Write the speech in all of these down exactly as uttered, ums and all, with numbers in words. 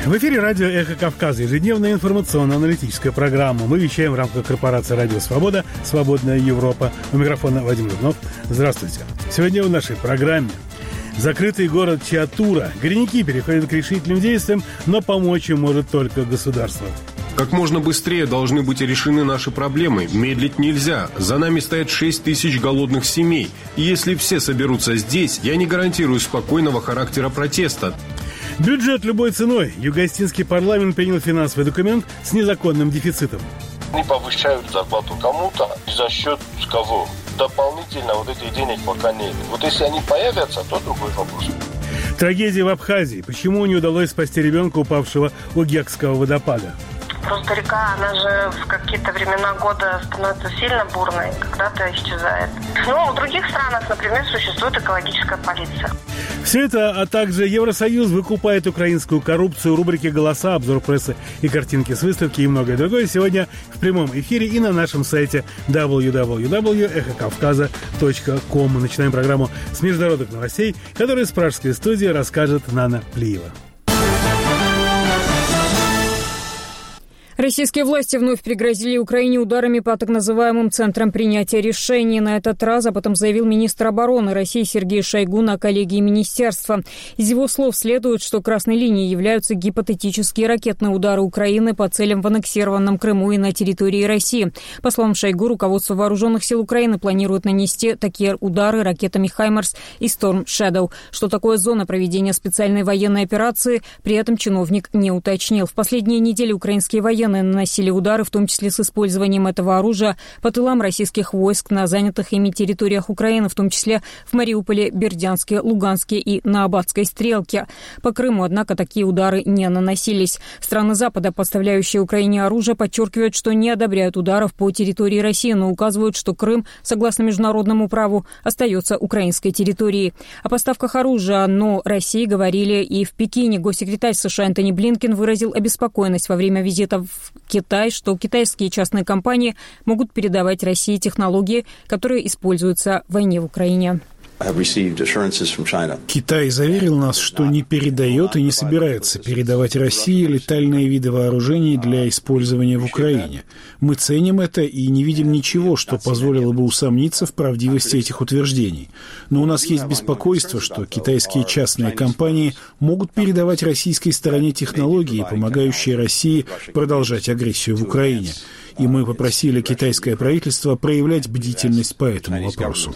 В эфире радио «Эхо Кавказа», ежедневная информационно-аналитическая программа. Мы вещаем в рамках корпорации «Радио Свобода», «Свободная Европа». У микрофона Вадим Рыбнов. Здравствуйте. Сегодня в нашей программе закрытый город Чиатура. Горняки переходят к решительным действиям, но помочь им может только государство. Как можно быстрее должны быть решены наши проблемы. Медлить нельзя. За нами стоят шесть тысяч голодных семей. И если все соберутся здесь, я не гарантирую спокойного характера протеста. Бюджет любой ценой. Юго-Остинский парламент принял финансовый документ с незаконным дефицитом. Они повышают зарплату кому-то, и за счет кого? Дополнительно вот этих денег пока нет. Вот если они появятся, то другой вопрос. Трагедия в Абхазии. Почему не удалось спасти ребенка, упавшего у Гекского водопада? Просто река, она же в какие-то времена года становится сильно бурной, когда-то исчезает. Ну, в других странах, например, существует экологическая полиция. Все это, а также Евросоюз выкупает украинскую коррупцию, рубрики «Голоса», обзор прессы и картинки с выставки и многое другое сегодня в прямом эфире и на нашем сайте дабл ю дабл ю дабл ю точка эхо кавказа точка ком. Мы начинаем программу с международных новостей, которые с пражской студии расскажет Нана Плиева. Российские власти вновь пригрозили Украине ударами по так называемым центрам принятия решений. На этот раз об этом заявил министр обороны России Сергей Шойгу на коллегии министерства. Из его слов следует, что красной линией являются гипотетические ракетные удары Украины по целям в аннексированном Крыму и на территории России. По словам Шойгу, руководство вооруженных сил Украины планирует нанести такие удары ракетами «Хаймарс» и «Storm Shadow». Что такое зона проведения специальной военной операции, при этом чиновник не уточнил. В последние недели украинские военные наносили удары, в том числе с использованием этого оружия, по тылам российских войск на занятых ими территориях Украины, в том числе в Мариуполе, Бердянске, Луганске и на Абатской стрелке. По Крыму, однако, такие удары не наносились. Страны Запада, поставляющие Украине оружие, подчеркивают, что не одобряют ударов по территории России, но указывают, что Крым, согласно международному праву, остается украинской территорией. О поставках оружия, но России говорили и в Пекине. Госсекретарь США Энтони Блинкен выразил обеспокоенность во время визита в Китай, что китайские частные компании могут передавать России технологии, которые используются в войне в Украине. Китай заверил нас, что не передает и не собирается передавать России летальные виды вооружений для использования в Украине. Мы ценим это и не видим ничего, что позволило бы усомниться в правдивости этих утверждений. Но у нас есть беспокойство, что китайские частные компании могут передавать российской стороне технологии, помогающие России продолжать агрессию в Украине. И мы попросили китайское правительство проявлять бдительность по этому вопросу.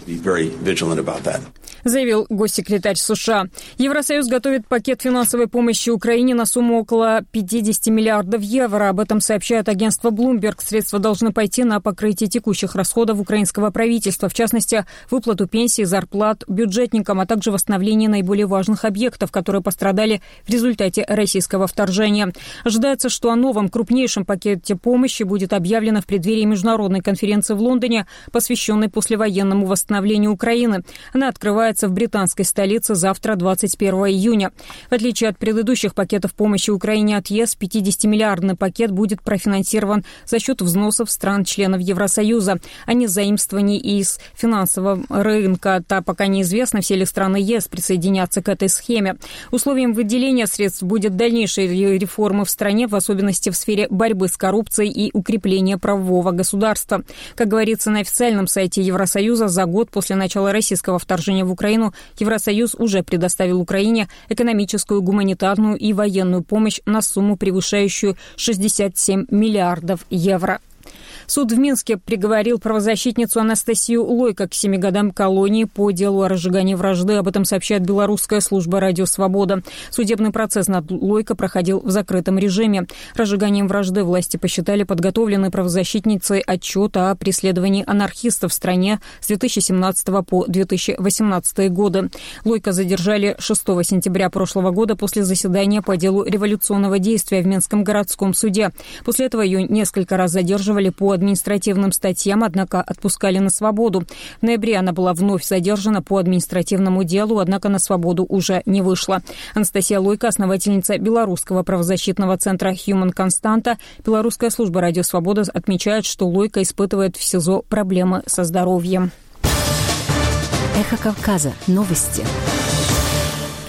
Заявил госсекретарь США. Евросоюз готовит пакет финансовой помощи Украине на сумму около пятьдесят миллиардов евро. Об этом сообщает агентство Bloomberg. Средства должны пойти на покрытие текущих расходов украинского правительства, в частности, выплату пенсий, зарплат бюджетникам, а также восстановление наиболее важных объектов, которые пострадали в результате российского вторжения. Ожидается, что о новом крупнейшем пакете помощи будет объявлено в преддверии международной конференции в Лондоне, посвященной послевоенному восстановлению Украины. Она открывается в британской столице завтра, двадцать первого июня. В отличие от предыдущих пакетов помощи Украине от ЕС, пятидесятимиллиардный пакет будет профинансирован за счет взносов стран-членов Евросоюза, а не заимствований из финансового рынка. Та пока неизвестно, все ли страны ЕС присоединятся к этой схеме. Условием выделения средств будет дальнейшие реформы в стране, в особенности в сфере борьбы с коррупцией и укрепления правового государства. Как говорится на официальном сайте Евросоюза, за год после начала российского вторжения в Украину Евросоюз уже предоставил Украине экономическую, гуманитарную и военную помощь на сумму, превышающую шестьдесят семь миллиардов евро. Суд в Минске приговорил правозащитницу Анастасию Лойко к семи годам колонии по делу о разжигании вражды. Об этом сообщает белорусская служба «Радио Свобода». Судебный процесс над Лойко проходил в закрытом режиме. Разжиганием вражды власти посчитали подготовленный правозащитницей отчет о преследовании анархистов в стране с две тысячи семнадцатого по две тысячи восемнадцатый годы. Лойко задержали шестого сентября прошлого года после заседания по делу революционного действия в Минском городском суде. После этого ее несколько раз задерживали по административным статьям, однако отпускали на свободу. В ноябре она была вновь задержана по административному делу, однако на свободу уже не вышла. Анастасия Лойко, основательница белорусского правозащитного центра Human Constanta. Белорусская служба «Радио Свобода» отмечает, что Лойко испытывает в СИЗО проблемы со здоровьем. Эхо Кавказа. Новости.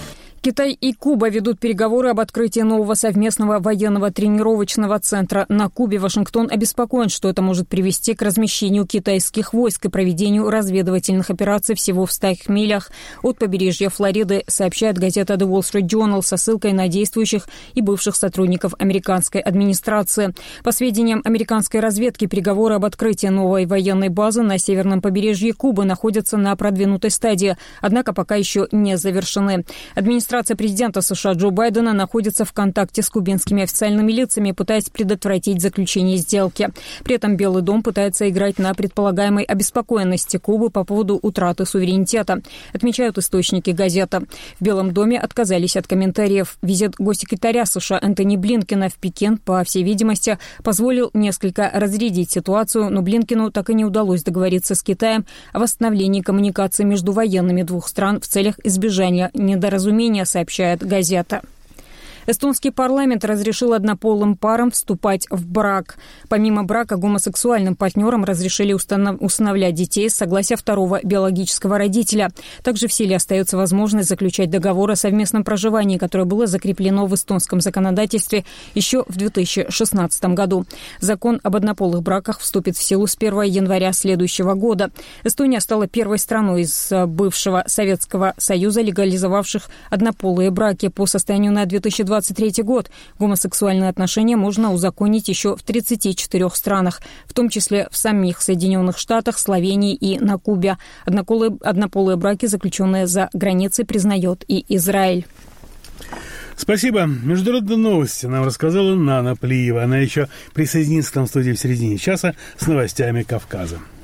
Китай и Куба ведут переговоры об открытии нового совместного военного тренировочного центра на Кубе. Вашингтон обеспокоен, что это может привести к размещению китайских войск и проведению разведывательных операций всего в стах милях от побережья Флориды, сообщает газета The Wall Street Journal со ссылкой на действующих и бывших сотрудников американской администрации. По сведениям американской разведки, переговоры об открытии новой военной базы на северном побережье Кубы находятся на продвинутой стадии, однако пока еще не завершены. Администрация президента США Джо Байдена находится в контакте с кубинскими официальными лицами, пытаясь предотвратить заключение сделки. При этом Белый дом пытается играть на предполагаемой обеспокоенности Кубы по поводу утраты суверенитета, отмечают источники газеты. В Белом доме отказались от комментариев. Визит госсекретаря США Энтони Блинкена в Пекин, по всей видимости, позволил несколько разрядить ситуацию, но Блинкену так и не удалось договориться с Китаем о восстановлении коммуникации между военными двух стран в целях избежания недоразумения, сообщает газета. Эстонский парламент разрешил однополым парам вступать в брак. Помимо брака, гомосексуальным партнерам разрешили установ... усыновлять детей с согласия второго биологического родителя. Также в силе остается возможность заключать договор о совместном проживании, которое было закреплено в эстонском законодательстве еще в две тысячи шестнадцатом году. Закон об однополых браках вступит в силу с первого января следующего года. Эстония стала первой страной из бывшего Советского Союза, легализовавших однополые браки. По состоянию на две тысячи двадцать третий год гомосексуальные отношения можно узаконить еще в тридцати четырёх странах, в том числе в самих Соединенных Штатах, Словении и на Кубе. Однополые, однополые браки, заключенные за границей, признает и Израиль. Спасибо. Международные новости нам рассказала Нана Плиева. Она еще присоединится к нам в студии в середине часа с новостями Кавказа.